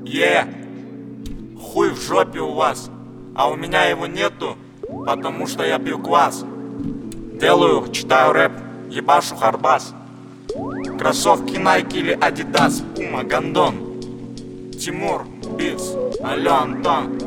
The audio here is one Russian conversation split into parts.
Хуй в жопе у вас, а у меня его нету, потому что я пью квас. Делаю, читаю рэп, ебашу харбас. Кроссовки Nike или Adidas, Puma, Гондон. Тимур, Битс, алло, Антон.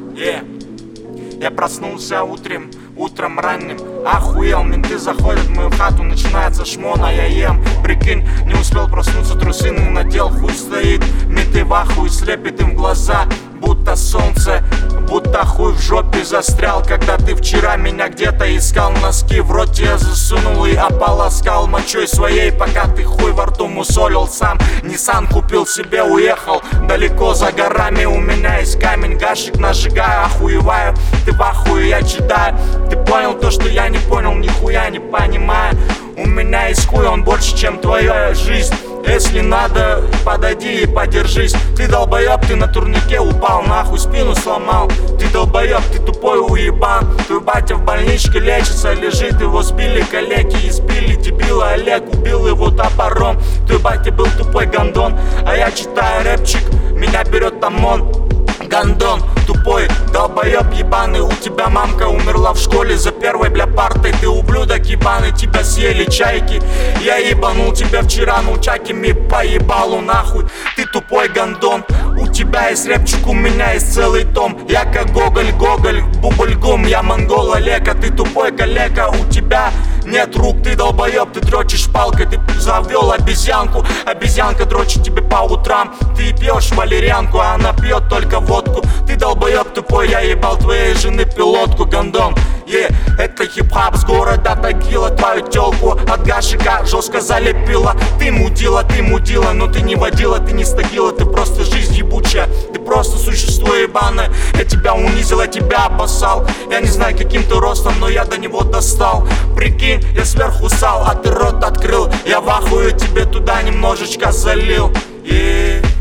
Я проснулся утром ранним. Охуел, менты заходят в мою хату, начинается шмон, а я ем. Прикинь, не успел проснуться, трусины надел, хуй стоит. Менты в ахуе, слепит им глаза, будто солнце, будто хуй в жопе застрял. Когда ты вчера меня где-то искал, носки в роте я засунул и ополоскал мочой своей, пока ты хуй во рту мусолил сам. Ниссан купил себе, уехал далеко за горами. У меня есть камень, гашик нажигаю, охуеваю. Ты в ахуе, я читаю. Ты понял то, что я не понял, нихуя не понимаю. У меня есть хуй, он больше, чем твоя жизнь. Если надо, подойди и подержись. Ты долбоеб, ты на турнике упал, нахуй спину сломал. Ты долбоеб, ты тупой уебан. Твой батя в больничке лечится, лежит, его сбили калеки. Избили дебила Олег, убил его топором. Твой батя был тупой гондон, а я читаю рэпчик, меня берет ОМОН. Гондон, тупой, долбоеб ебаный. У тебя мамка умерла в школе за первой, бля, партой. Ты ублюдок ебаный, тебя съели чайки. Я ебанул тебя вчера научаками по ебалу нахуй. Ты тупой гондон, у тебя есть рэпчик, у меня есть целый том. Я как Гоголь, бубльгум, я монгол Олег, а ты тупой калека. У тебя нет рук, ты долбоеб, ты дрочишь палкой. Ты завел обезьянку, обезьянка дрочит тебе по утрам. Ты пьешь валерьянку, а она пьет только водку. Ты долбоеб тупой, я ебал твоей жены пилотку, гондон. Это хип-хап с города Тагила, твою тёлку от гашика жестко залепила. Ты мудила, но ты не водила, ты не стагила, ты просто жизнь ебучая. Ты просто существо ебаное, я тебя унизил, я тебя обоссал. Я не знаю каким ты ростом, но я до него достал. Прикинь, я сверху сал, а ты рот открыл. Я в ахуе тебе туда немножечко залил.